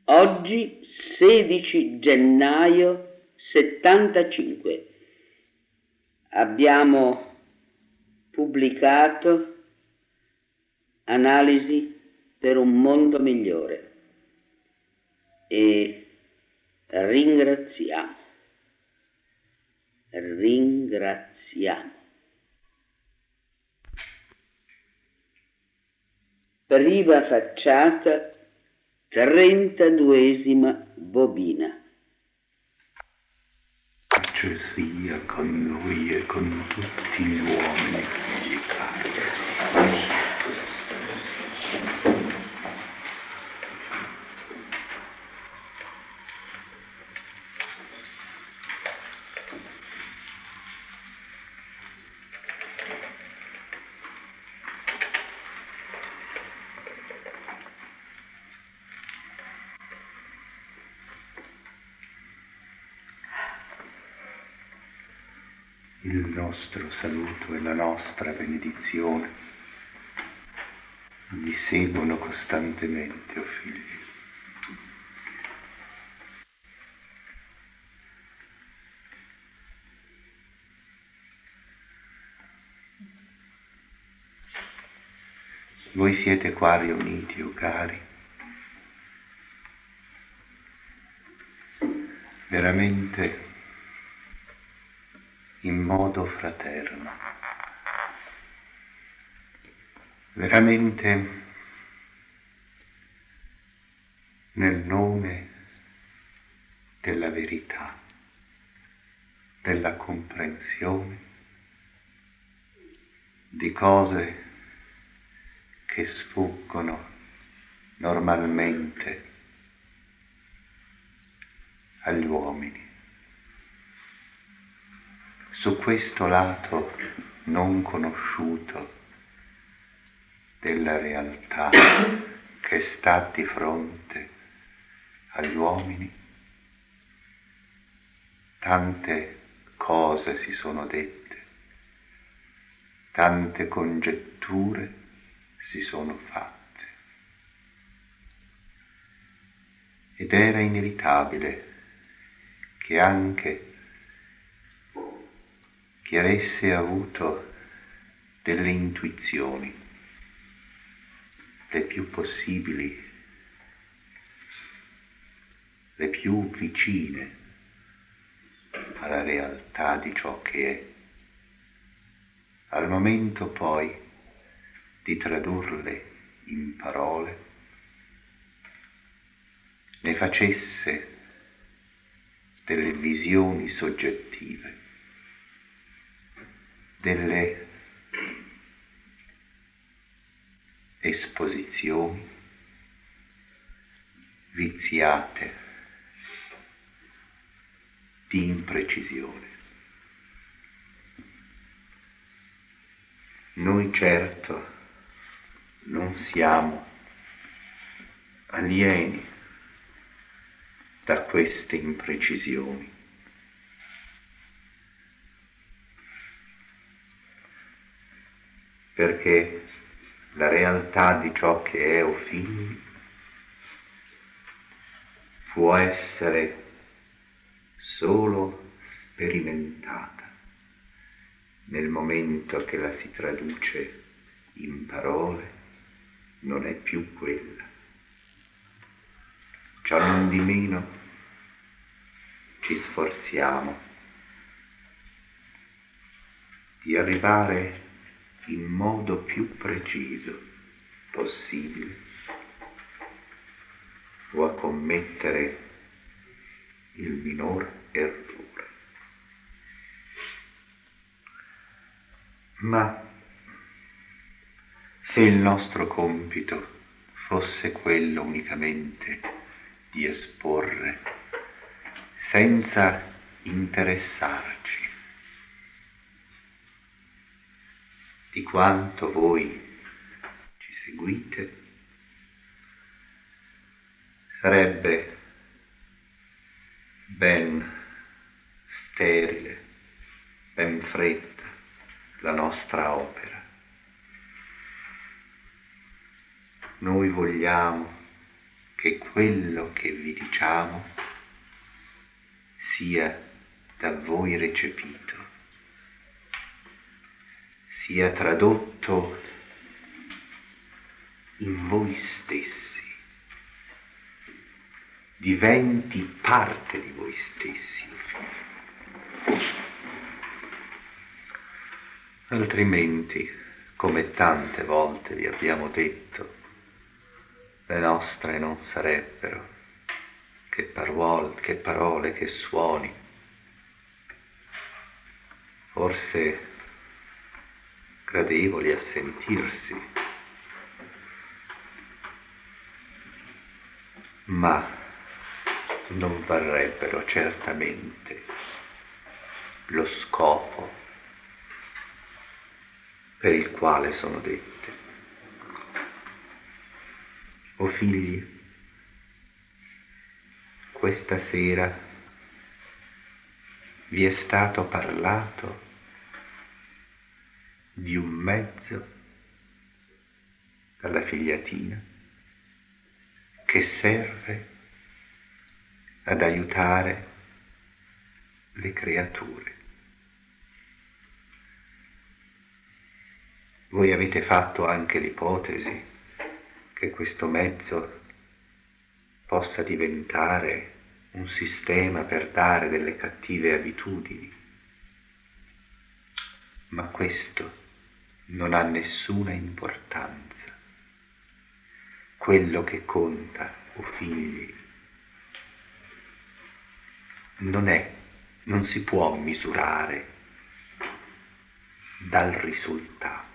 Oggi 16 gennaio 75 abbiamo pubblicato Analisi per un mondo migliore e ringraziamo. Prima facciata, 32esima bobina. Pace sia con noi e con tutti gli uomini figli cari. Il nostro saluto e la nostra benedizione vi seguono costantemente, o figli. Voi siete qua riuniti, o cari, veramente in modo fraterno, veramente nel nome della verità, della comprensione di cose che sfuggono normalmente agli uomini. Su questo lato non conosciuto della realtà che sta di fronte agli uomini, tante cose si sono dette, tante congetture si sono fatte. Ed era inevitabile che anche chi avesse avuto delle intuizioni, le più possibili, le più vicine alla realtà di ciò che è, al momento poi di tradurle in parole, ne facesse delle visioni soggettive, delle esposizioni viziate di imprecisione. Noi certo non siamo alieni da queste imprecisioni. Perché la realtà di ciò che è, o figli, può essere solo sperimentata nel momento che la si traduce in parole, non è più quella. Ciò non di meno ci sforziamo di arrivare in modo più preciso possibile o a commettere il minor errore. Ma se il nostro compito fosse quello unicamente di esporre, senza interessarci di quanto voi ci seguite, sarebbe ben sterile, ben fredda la nostra opera. Noi vogliamo che quello che vi diciamo sia da voi recepito, sia tradotto in voi stessi, diventi parte di voi stessi. Altrimenti, come tante volte vi abbiamo detto, le nostre non sarebbero che parole, che suoni, forse gradevoli a sentirsi, ma non varrebbero certamente lo scopo per il quale sono dette. O figli, questa sera vi è stato parlato di un mezzo dalla Filiatina che serve ad aiutare le creature. Voi avete fatto anche l'ipotesi che questo mezzo possa diventare un sistema per dare delle cattive abitudini, ma questo non ha nessuna importanza. Quello che conta, o figli, non si può misurare dal risultato.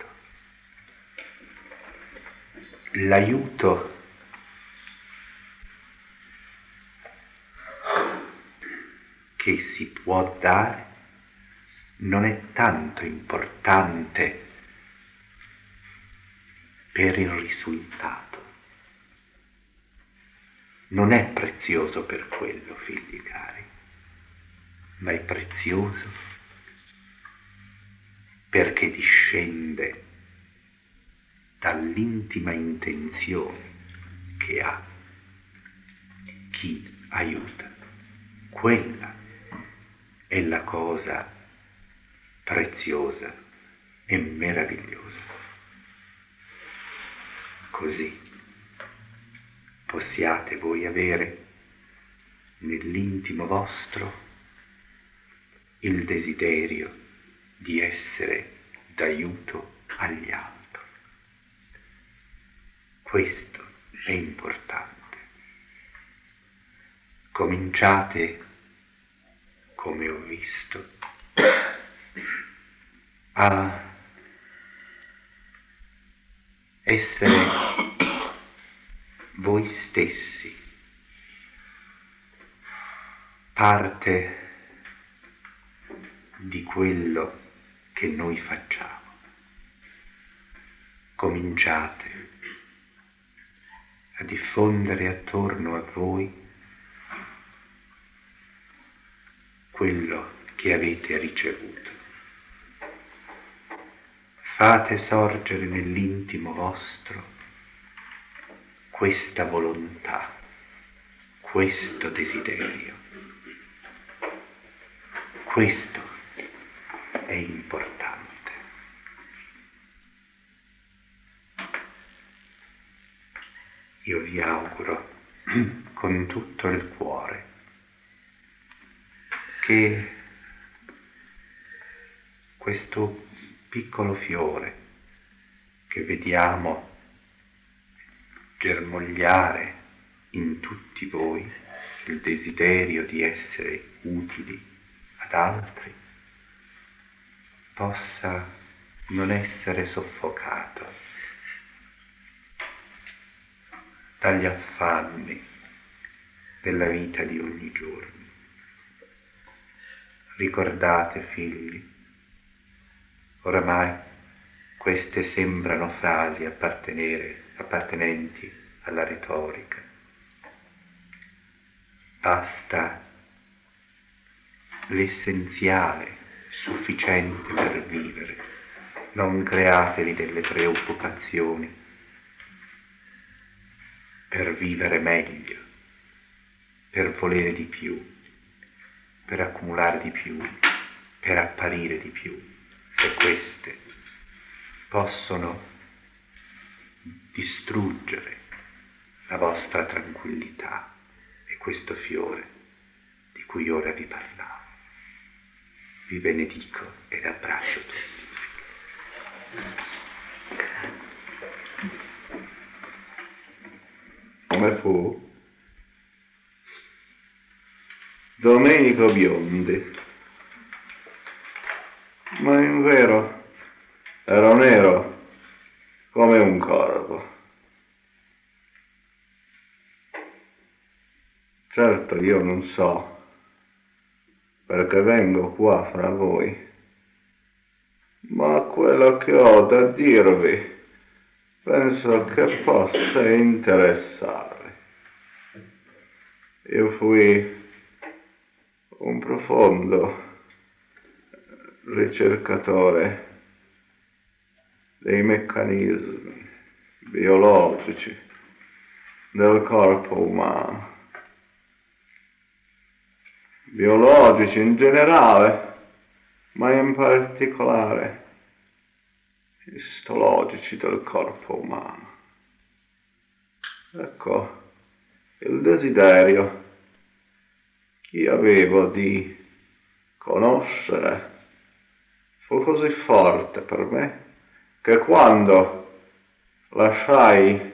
L'aiuto che si può dare non è tanto importante per il risultato. Non è prezioso per quello, figli cari, ma è prezioso perché discende dall'intima intenzione che ha chi aiuta. Quella è la cosa preziosa e meravigliosa. Così possiate voi avere nell'intimo vostro il desiderio di essere d'aiuto agli altri. Questo è importante. Cominciate, come ho visto, a essere voi stessi parte di quello che noi facciamo. Cominciate a diffondere attorno a voi quello che avete ricevuto. Fate sorgere nell'intimo vostro questa volontà, questo desiderio. Questo è importante. Io vi auguro con tutto il cuore che questo piccolo fiore che vediamo germogliare in tutti voi, il desiderio di essere utili ad altri, possa non essere soffocato dagli affanni della vita di ogni giorno. Ricordate, figli, oramai queste sembrano frasi appartenenti alla retorica. Basta l'essenziale sufficiente per vivere. Non createvi delle preoccupazioni. per vivere meglio, per volere di più, per accumulare di più, per apparire di più, se queste possono distruggere la vostra tranquillità e questo fiore di cui ora vi parlavo. Vi benedico ed abbraccio tutti. Come fu? Domenico Biondi. Ma in vero ero nero come un corvo. Certo io non so perché vengo qua fra voi, ma quello che ho da dirvi penso che possa interessarvi. Io fui un profondo ricercatore dei meccanismi biologici del corpo umano, biologici in generale, ma in particolare istologici del corpo umano. Ecco, il desiderio che avevo di conoscere fu così forte per me che quando lasciai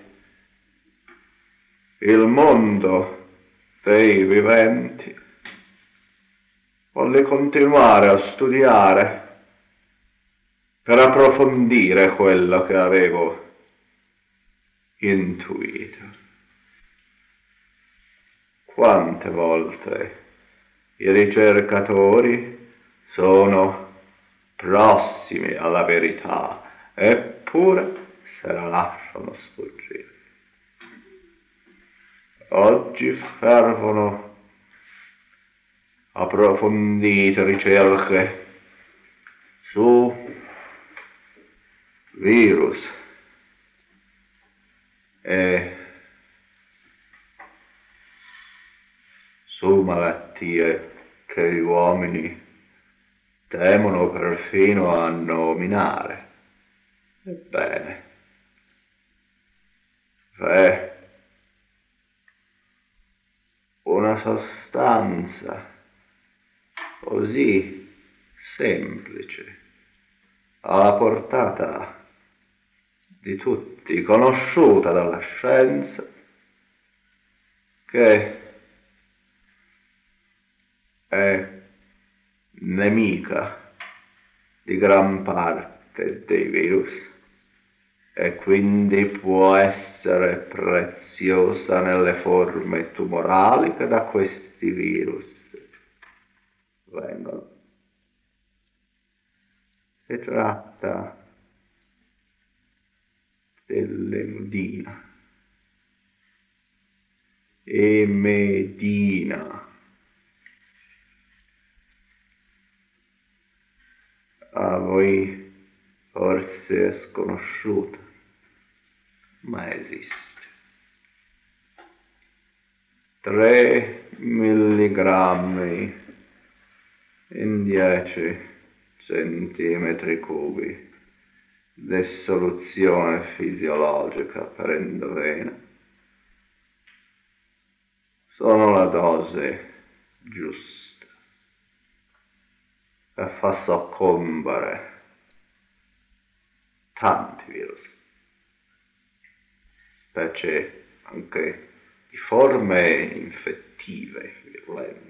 il mondo dei viventi volli continuare a studiare per approfondire quello che avevo intuito. Quante volte i ricercatori sono prossimi alla verità, eppure se la lasciano sfuggire. Oggi fervono approfondite ricerche su virus e su malattie che gli uomini temono perfino a nominare. Ebbene, v'è una sostanza così semplice, alla portata di tutti, conosciuta dalla scienza, che è nemica di gran parte dei virus e quindi può essere preziosa nelle forme tumorali che da questi virus vengono. Si tratta dell'emedina. Emedina. A voi forse è sconosciuta, ma esiste. 3 milligrammi in 10 centimetri cubi di soluzione fisiologica per endovena sono la dose giusta e fa soccombere tanti virus, specie anche di forme infettive virulente.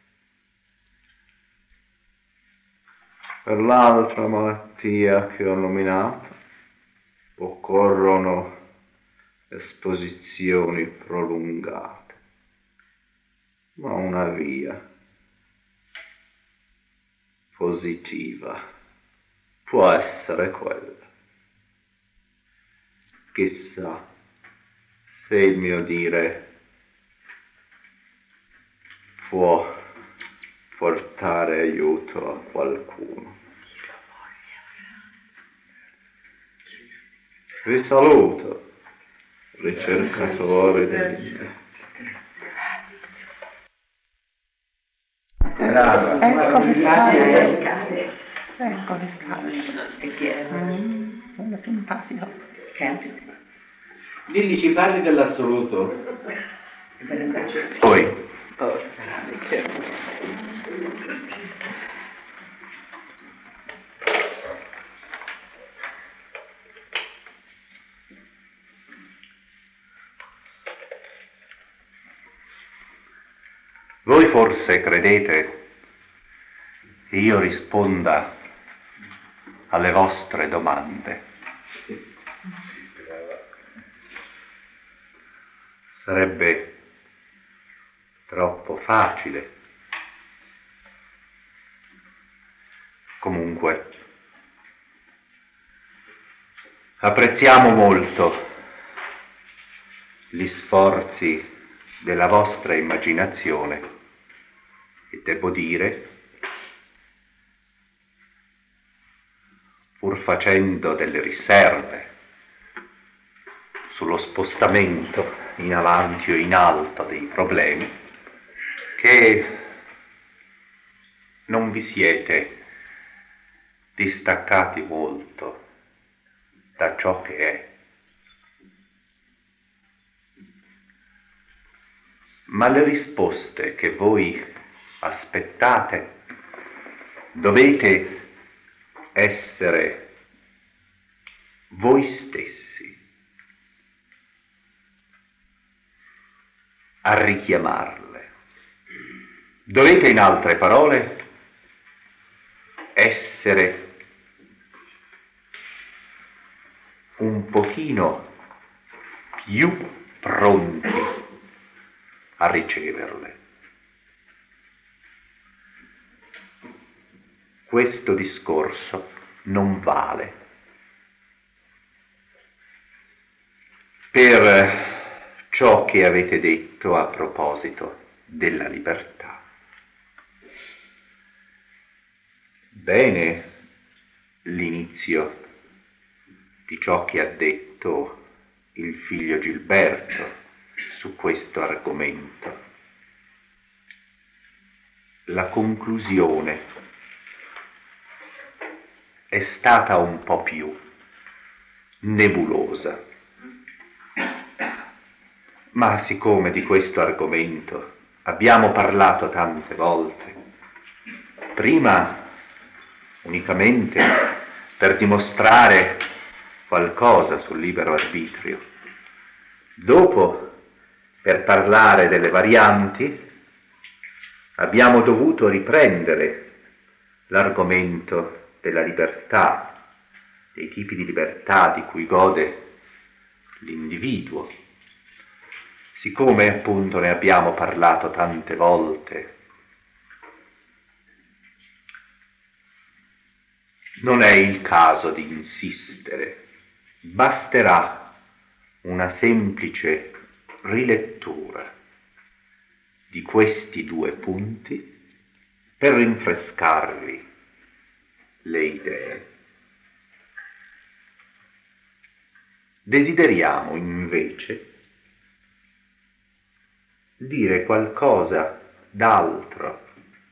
Per l'altra malattia che ho nominato occorrono esposizioni prolungate, ma una via positiva può essere quella. Chissà se il mio dire può portare aiuto a qualcuno. Vi saluto ricercatore dell'infinito. Ecco le scale. Ecco le scale. Sono simpatico. Digli, ci parli dell'assoluto. Poi, voi forse credete che io risponda alle vostre domande? Sarebbe troppo facile. Comunque, apprezziamo molto gli sforzi della vostra immaginazione e devo dire, pur facendo delle riserve sullo spostamento in avanti o in alto dei problemi, che non vi siete distaccati molto da ciò che è. Ma le risposte che voi aspettate dovete essere voi stessi a richiamarle. Dovete, in altre parole, essere un pochino più pronti a riceverle. Questo discorso non vale per ciò che avete detto a proposito della libertà. Bene l'inizio di ciò che ha detto il figlio Gilberto su questo argomento. La conclusione è stata un po' più nebulosa, ma siccome di questo argomento abbiamo parlato tante volte, prima unicamente per dimostrare qualcosa sul libero arbitrio, dopo per parlare delle varianti, abbiamo dovuto riprendere l'argomento della libertà, dei tipi di libertà di cui gode l'individuo. Siccome appunto ne abbiamo parlato tante volte, non è il caso di insistere, basterà una semplice rilettura di questi due punti per rinfrescarvi le idee. Desideriamo invece dire qualcosa d'altro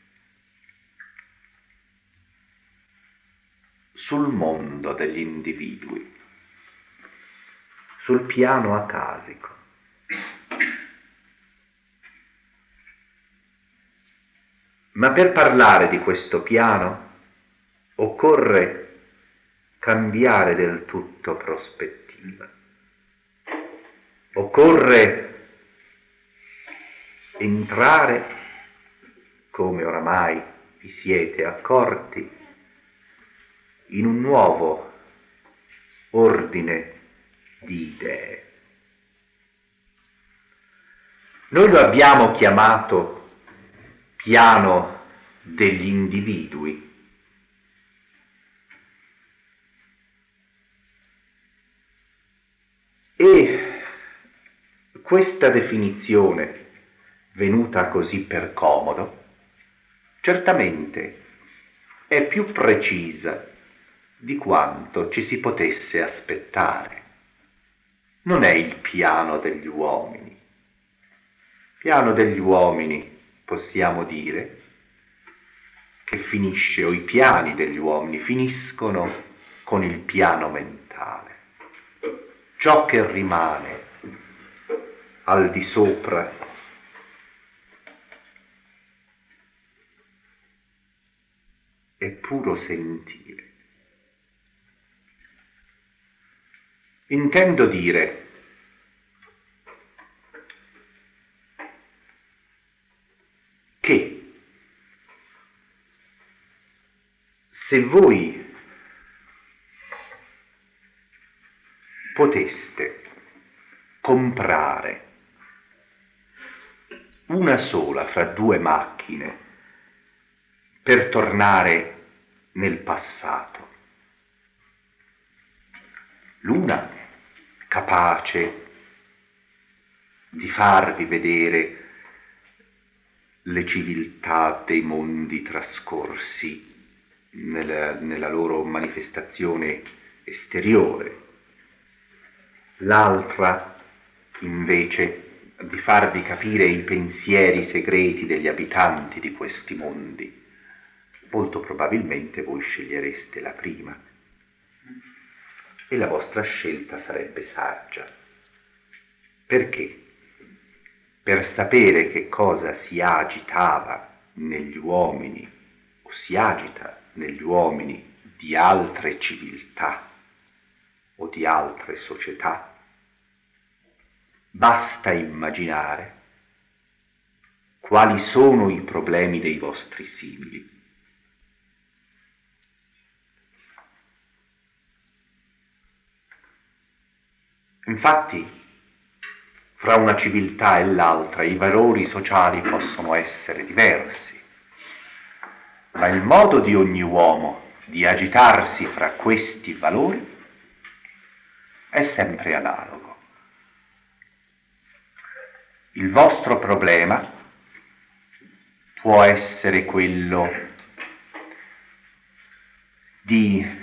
sul mondo degli individui, sul piano acasico. Ma per parlare di questo piano occorre cambiare del tutto prospettiva. Occorre entrare, come oramai vi siete accorti, in un nuovo ordine di idee. Noi lo abbiamo chiamato piano degli individui. E questa definizione, venuta così per comodo, certamente è più precisa di quanto ci si potesse aspettare. non è il piano degli uomini. Il piano degli uomini, possiamo dire, che finisce, o i piani degli uomini finiscono con il piano mentale. Ciò che rimane al di sopra è puro sentire. Intendo dire che se voi poteste comprare una sola fra due macchine per tornare nel passato, l'una capace di farvi vedere le civiltà dei mondi trascorsi nella loro manifestazione esteriore, l'altra invece di farvi capire i pensieri segreti degli abitanti di questi mondi, molto probabilmente voi scegliereste la prima e la vostra scelta sarebbe saggia. Perché? Per sapere che cosa si agitava negli uomini o si agita negli uomini di altre civiltà o di altre società, basta immaginare quali sono i problemi dei vostri simili. Infatti, fra una civiltà e l'altra i valori sociali possono essere diversi, ma il modo di ogni uomo di agitarsi fra questi valori è sempre analogo. Il vostro problema può essere quello di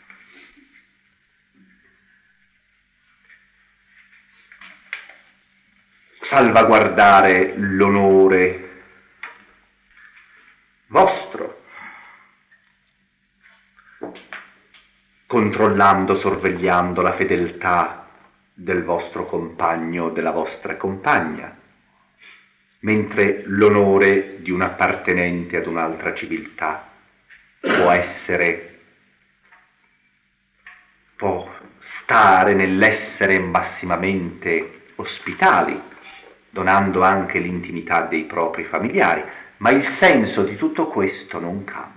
salvaguardare l'onore vostro, controllando, sorvegliando la fedeltà del vostro compagno o della vostra compagna, mentre l'onore di un appartenente ad un'altra civiltà può stare nell'essere massimamente ospitali, donando anche l'intimità dei propri familiari, ma il senso di tutto questo non cambia.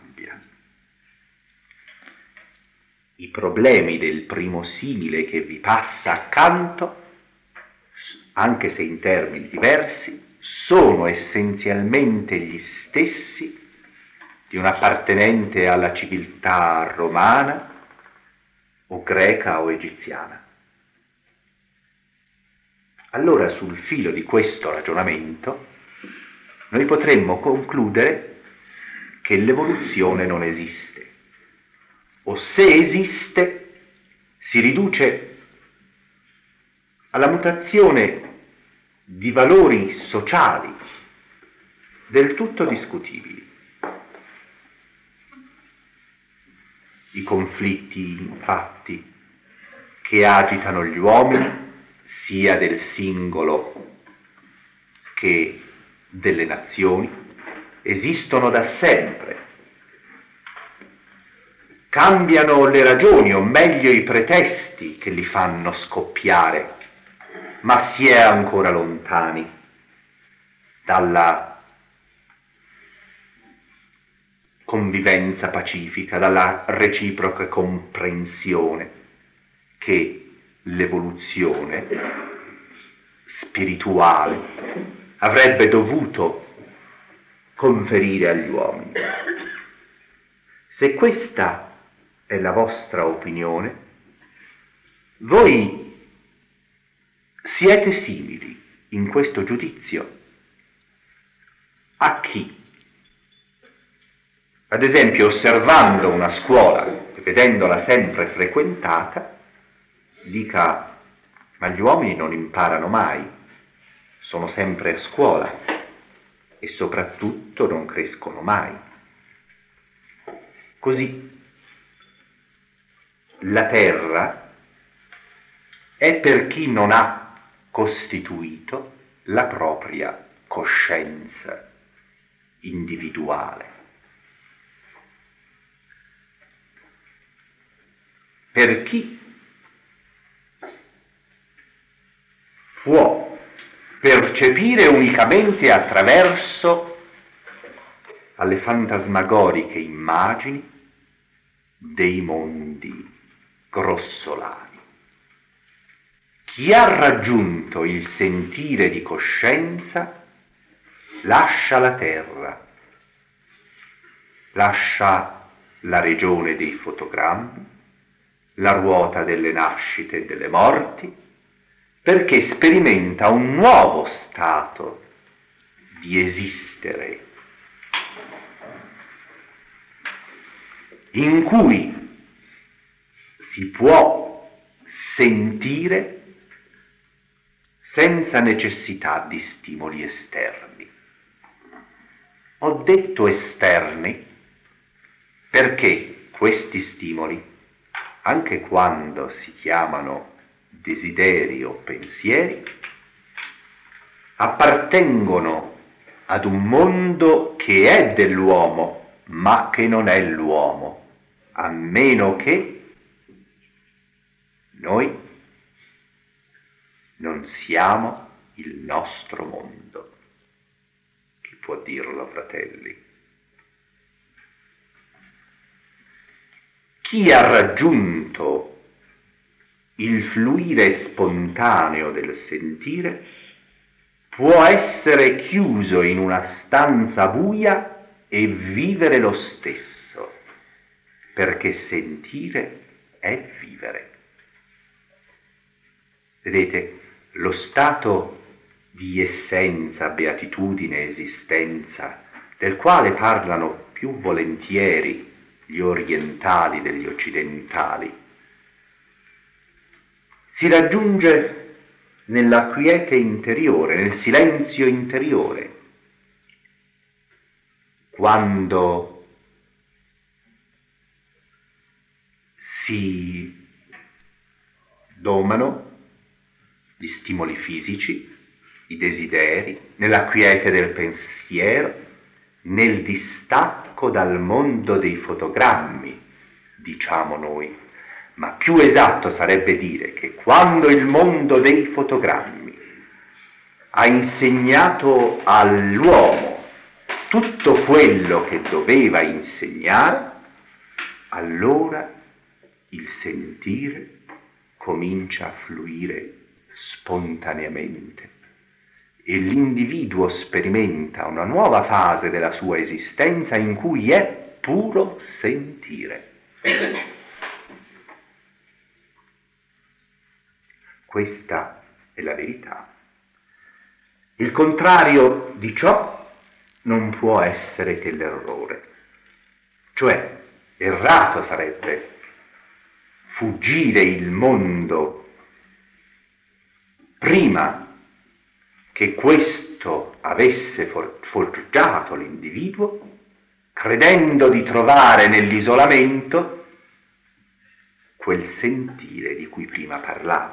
I problemi del primo simile che vi passa accanto, anche se in termini diversi, sono essenzialmente gli stessi di un appartenente alla civiltà romana o greca o egiziana. Allora, sul filo di questo ragionamento, noi potremmo concludere che l'evoluzione non esiste, o se esiste, si riduce alla mutazione di valori sociali del tutto discutibili. I conflitti, infatti, che agitano gli uomini, sia del singolo che delle nazioni, esistono da sempre. Cambiano le ragioni, o meglio i pretesti che li fanno scoppiare, ma si è ancora lontani dalla convivenza pacifica, dalla reciproca comprensione che l'evoluzione spirituale avrebbe dovuto conferire agli uomini. Se questa è la vostra opinione, voi siete simili in questo giudizio a chi? Ad esempio, osservando una scuola e vedendola sempre frequentata, dica: Ma gli uomini non imparano mai, sono sempre a scuola e soprattutto non crescono mai. Così la terra è per chi non ha costituito la propria coscienza individuale. Per chi può percepire unicamente attraverso alle fantasmagoriche immagini dei mondi grossolani. Chi ha raggiunto il sentire di coscienza lascia la terra, lascia la regione dei fotogrammi, la ruota delle nascite e delle morti, perché sperimenta un nuovo stato di esistere, in cui si può sentire senza necessità di stimoli esterni. Ho detto esterni perché questi stimoli, anche quando si chiamano desideri o pensieri, appartengono ad un mondo che è dell'uomo, ma che non è l'uomo, a meno che noi non siamo il nostro mondo. Chi può dirlo, fratelli? Chi ha raggiunto il fluire spontaneo del sentire può essere chiuso in una stanza buia e vivere lo stesso, perché sentire è vivere. Vedete, lo stato di essenza, beatitudine, esistenza, del quale parlano più volentieri gli orientali degli occidentali, si raggiunge nella quiete interiore, nel silenzio interiore, quando si domano gli stimoli fisici, i desideri, nella quiete del pensiero, nel distacco dal mondo dei fotogrammi, diciamo noi, ma più esatto sarebbe dire che quando il mondo dei fotogrammi ha insegnato all'uomo tutto quello che doveva insegnare, allora il sentire comincia a fluire spontaneamente e l'individuo sperimenta una nuova fase della sua esistenza in cui è puro sentire. Questa è la verità. Il contrario di ciò non può essere che l'errore. Cioè, errato sarebbe fuggire il mondo prima che questo avesse forgiato l'individuo, credendo di trovare nell'isolamento quel sentire di cui prima parlavo.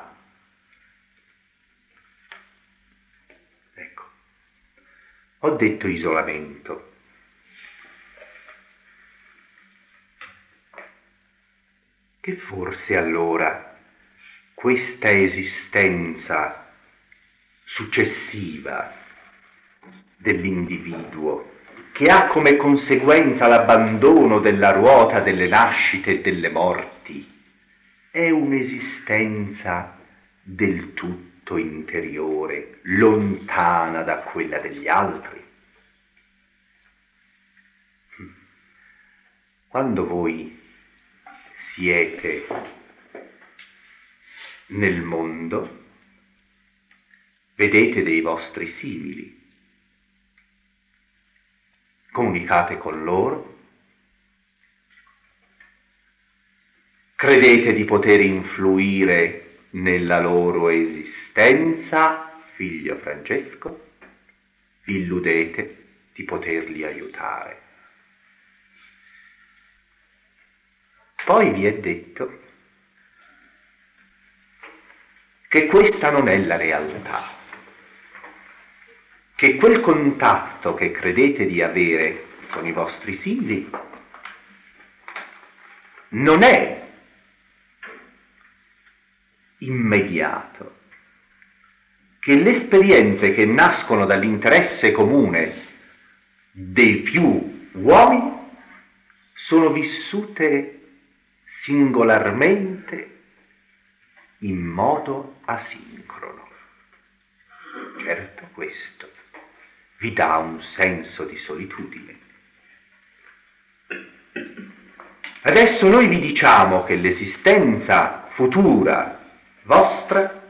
Ecco, ho detto isolamento. Che forse allora questa esistenza successiva dell'individuo, che ha come conseguenza l'abbandono della ruota delle nascite e delle morti, è un'esistenza del tutto interiore, lontana da quella degli altri. Quando voi siete nel mondo, vedete dei vostri simili, comunicate con loro, credete di poter influire nella loro esistenza, figlio Francesco, vi illudete di poterli aiutare. Poi vi è detto che questa non è la realtà, che quel contatto che credete di avere con i vostri figli non è immediato, che le esperienze che nascono dall'interesse comune dei più uomini sono vissute singolarmente in modo asincrono. Certo, questo vi dà un senso di solitudine. Adesso noi vi diciamo che l'esistenza futura vostra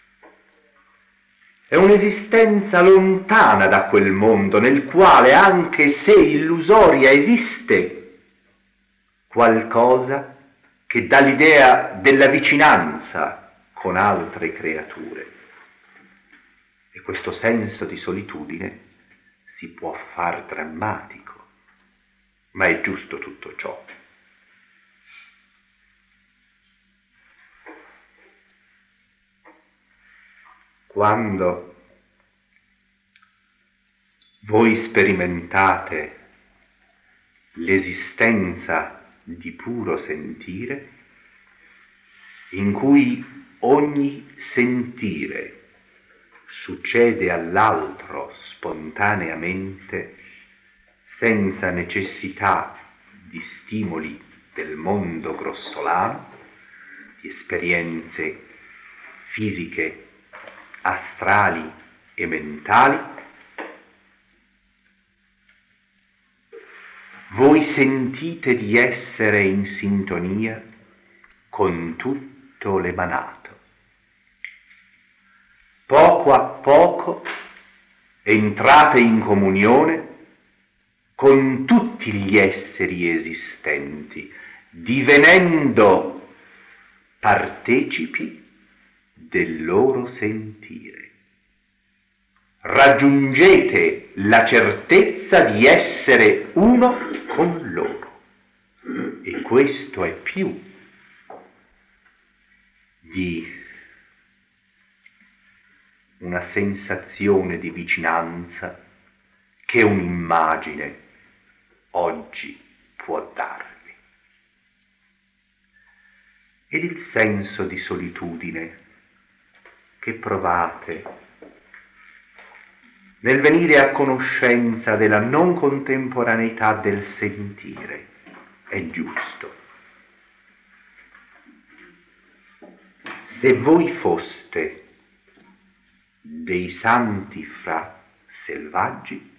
è un'esistenza lontana da quel mondo nel quale, anche se illusoria, esiste qualcosa che dà l'idea della vicinanza con altre creature. E questo senso di solitudine si può far drammatico, ma è giusto tutto ciò. Quando voi sperimentate l'esistenza di puro sentire, in cui ogni sentire succede all'altro spontaneamente, senza necessità di stimoli del mondo grossolano, di esperienze fisiche, astrali e mentali, voi sentite di essere in sintonia con tutto l'emanato. Poco a poco entrate in comunione con tutti gli esseri esistenti, divenendo partecipi del loro sentire. Raggiungete la certezza di essere uno con loro, e questo è più di una sensazione di vicinanza che un'immagine oggi può darvi. Ed il senso di solitudine che provate nel venire a conoscenza della non contemporaneità del sentire è giusto. Se voi foste dei santi fra selvaggi,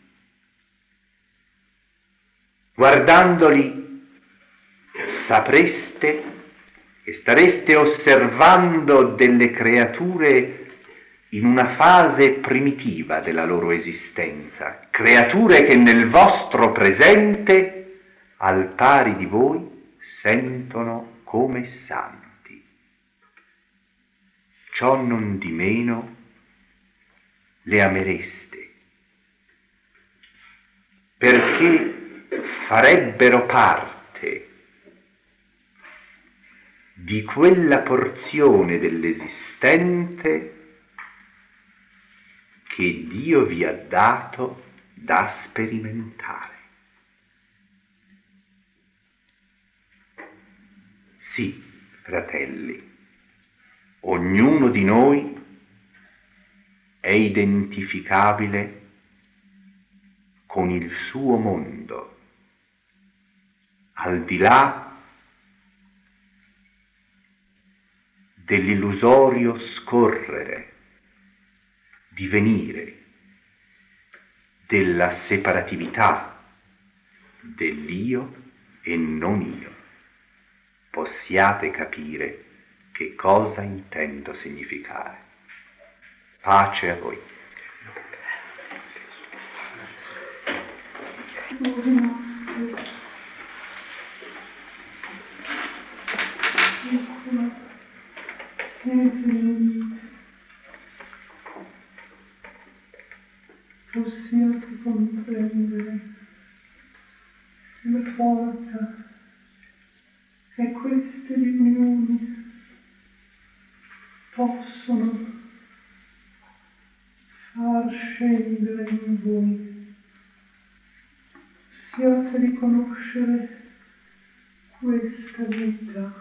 guardandoli sapreste e stareste osservando delle creature in una fase primitiva della loro esistenza, creature che nel vostro presente, al pari di voi, sentono come santi. Ciò non di meno le amereste, perché farebbero parte di quella porzione dell'esistente che Dio vi ha dato da sperimentare. Sì, fratelli, ognuno di noi è identificabile con il suo mondo, al di là dell'illusorio scorrere, divenire, della separatività dell'io e non io. Possiate capire che cosa intendo significare. Pace a voi. siete unite, possiate comprendere la forza che queste riunioni possono far scendere in voi. Possiate riconoscere questa vita,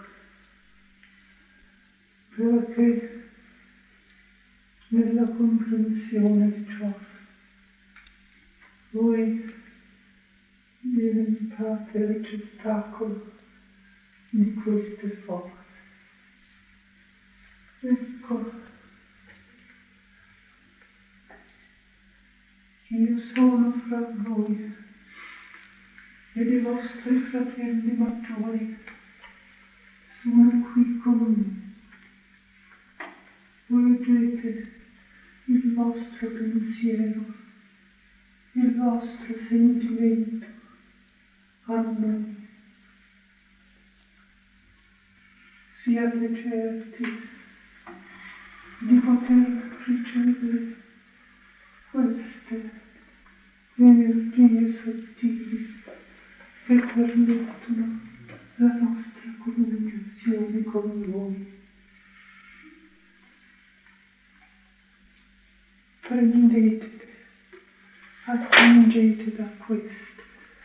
perché nella comprensione di ciò voi diventate ricettacolo di queste forze. Ecco, io sono fra voi ed i vostri fratelli maggiori sono qui con me. Volgete il vostro pensiero, il vostro sentimento a noi. Siate certi di poter ricevere queste energie sottili che permettono la nostra comunicazione con voi. Prendete, attingete da questo,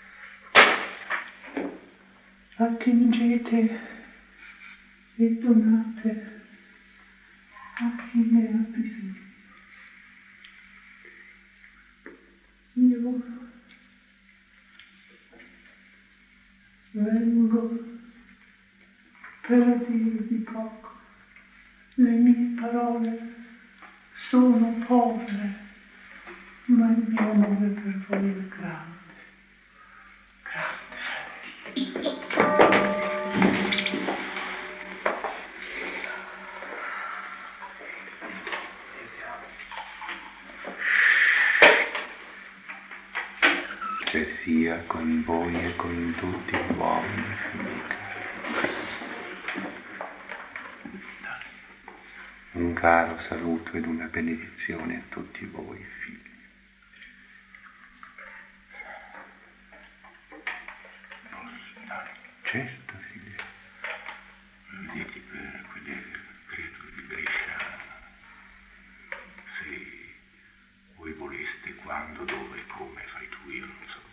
attingete e donate a chi ne ha bisogno. Io vengo per dirvi poco, le mie parole sono povere, ma il mio amore per voi è grande, grande. Che sia con voi e con tutti gli uomini, figli. Un caro saluto ed una benedizione a tutti voi, figli. Certo, figli. Vedete per quelle creature di Brescia, se voi voleste, quando, dove, come, fai tu, io non so.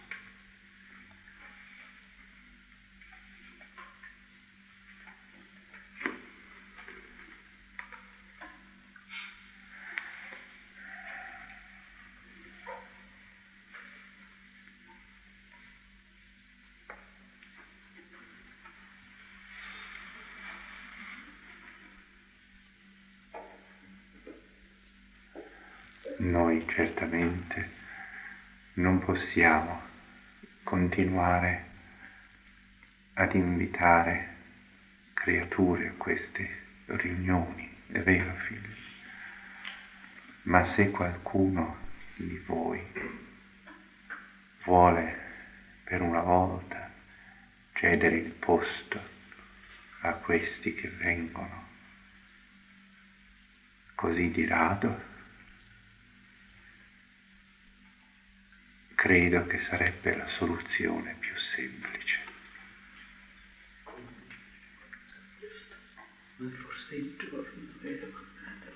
Noi certamente non possiamo continuare ad invitare creature a queste riunioni, è vero, figli? Ma se qualcuno di voi vuole per una volta cedere il posto a questi che vengono così di rado, credo che sarebbe la soluzione più semplice. Ma forse il giorno è lontano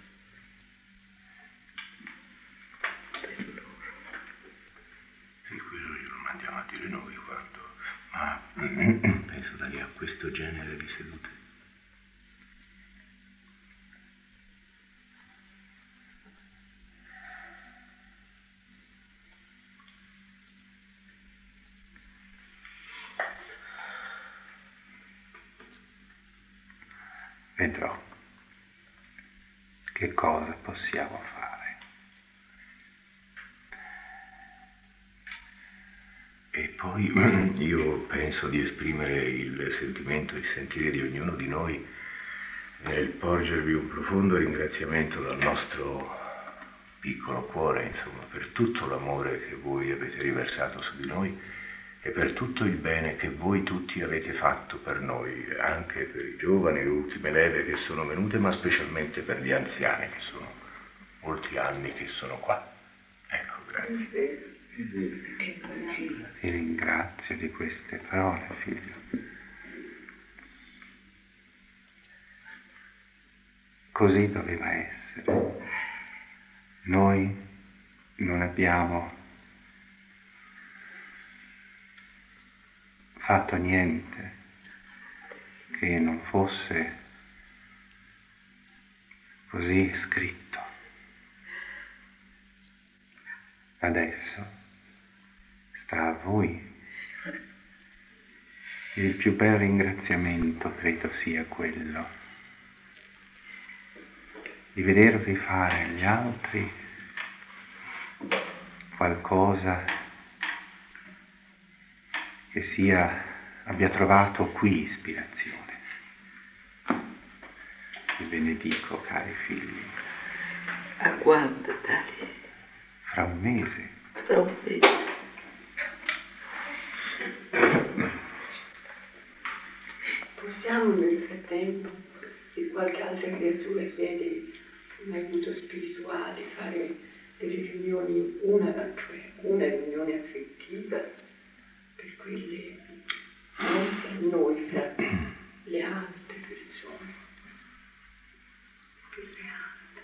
per loro. Sì, quello glielo mandiamo a dire noi quando, ma penso da lì a questo genere di sedute. Vedrò che cosa possiamo fare. E poi io penso di esprimere il sentimento, il sentire di ognuno di noi nel porgervi un profondo ringraziamento dal nostro piccolo cuore, insomma, per tutto l'amore che voi avete riversato su di noi e per tutto il bene che voi tutti avete fatto per noi, anche per i giovani, le ultime leve che sono venute, ma specialmente per gli anziani, che sono molti anni che sono qua. Ecco, grazie. Ti ringrazio di queste parole, figlio. Così doveva essere. Noi non abbiamo fatto niente che non fosse così scritto. Adesso sta a voi. Il più bel ringraziamento credo sia quello di vedervi fare agli altri qualcosa che abbia trovato qui ispirazione. Vi benedico, cari figli. A quando, Dario? Fra un mese. Fra un mese. Possiamo nel frattempo, se qualche altra creatura chiede un aiuto spirituale, fare delle riunioni, una riunione affettiva per quelle, non per noi, per le altre persone, per le altre.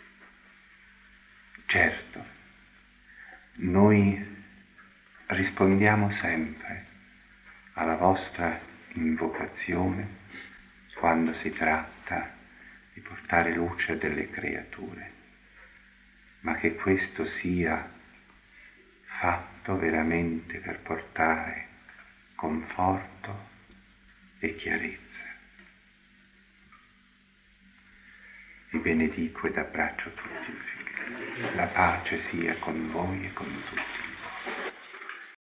Certo, noi rispondiamo sempre alla vostra invocazione quando si tratta di portare luce delle creature, ma che questo sia fatto veramente per portare conforto e chiarezza. Vi benedico ed abbraccio tutti, figli. La pace sia con voi e con tutti.